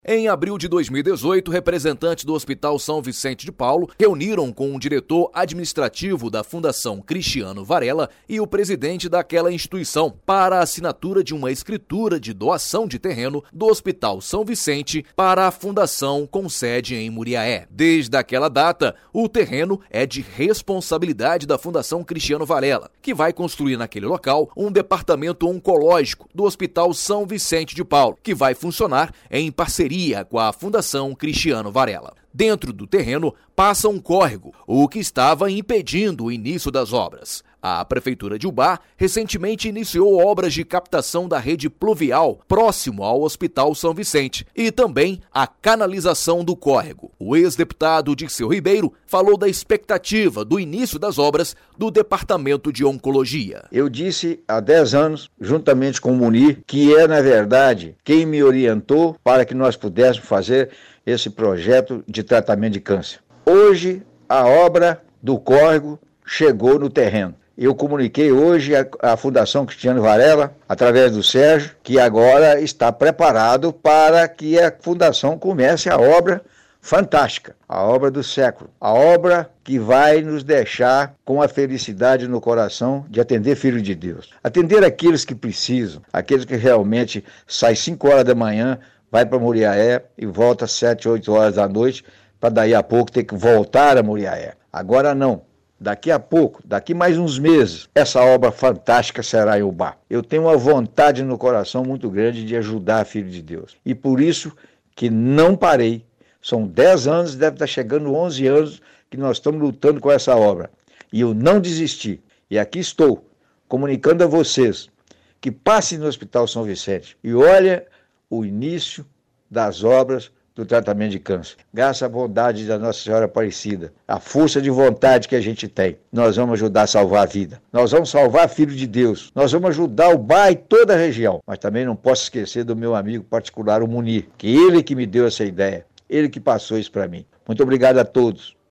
Em abril de 2018, representantes do Hospital São Vicente de Paulo reuniram com o diretor administrativo da Fundação Cristiano Varela e o presidente daquela instituição para a assinatura de uma escritura de doação de terreno do Hospital São Vicente para a fundação com sede em Muriaé. Desde aquela data, o terreno é de responsabilidade da Fundação Cristiano Varela, que vai construir naquele local um departamento oncológico do Hospital São Vicente de Paulo, que vai funcionar em parceria com a Fundação Cristiano Varela. Dentro do terreno passa um córrego, o que estava impedindo o início das obras. A Prefeitura de Ubá recentemente iniciou obras de captação da rede pluvial próximo ao Hospital São Vicente e também a canalização do córrego. O ex-deputado Dirceu Ribeiro falou da expectativa do início das obras do Departamento de Oncologia. Eu disse há 10 anos, juntamente com o Munir, que é, na verdade, quem me orientou para que nós pudéssemos fazer esse projeto de tratamento de câncer. Hoje, a obra do córrego chegou no terreno. Eu comuniquei hoje à Fundação Cristiano Varela, através do Sérgio, que agora está preparado para que a Fundação comece a obra fantástica, a obra do século, a obra que vai nos deixar com a felicidade no coração de atender filhos de Deus. Atender aqueles que precisam, aqueles que realmente saem 5 horas da manhã, vai para Muriaé e volta às 7, 8 horas da noite, para daí a pouco ter que voltar a Muriaé. Agora não. Daqui a pouco, daqui mais uns meses, essa obra fantástica será em Ubá. Eu tenho uma vontade no coração muito grande de ajudar filho de Deus. E por isso que não parei. São 10 anos, deve estar chegando 11 anos que nós estamos lutando com essa obra. E eu não desisti. E aqui estou, comunicando a vocês que passem no Hospital São Vicente e olhem o início das obras do tratamento de câncer. Graças à bondade da Nossa Senhora Aparecida, a força de vontade que a gente tem, nós vamos ajudar a salvar a vida. Nós vamos salvar filho de Deus. Nós vamos ajudar o Ubá e toda a região. Mas também não posso esquecer do meu amigo particular, o Munir, que ele que me deu essa ideia, ele que passou isso para mim. Muito obrigado a todos.